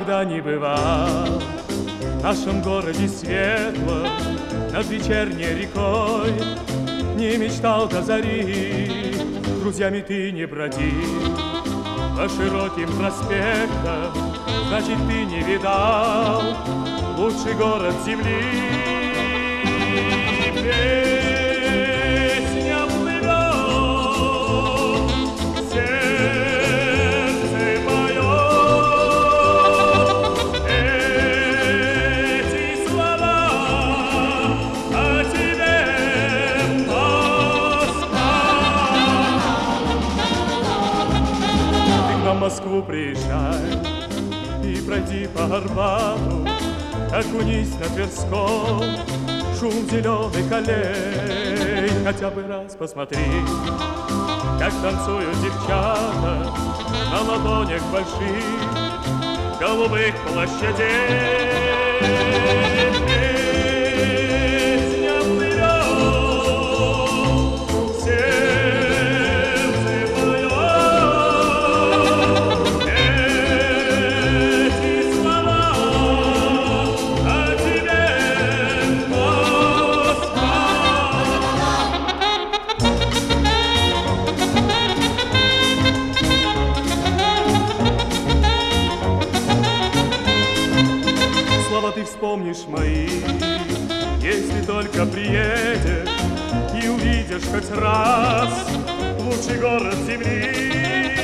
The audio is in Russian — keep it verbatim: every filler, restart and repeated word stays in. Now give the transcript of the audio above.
никогда не бывал в нашем городе светлом над вечерней рекой, не мечтал до зари, с друзьями ты не бродил по широким проспектам, значит, ты не видал лучший город земли. Песня плывет, сердце поет эти слова о тебе, Москва. Ты на Москву приезжай и пройди по Арбату, окунись на Тверском, шум зеленых аллей, хотя бы раз посмотри, как танцуют девчата на ладонях больших голубых площадей. Песня плывет, сердце поет эти слова о тебе, Москва. Слова ты вспомнишь мои, если только приедешь и увидишь хоть раз лучший город земли.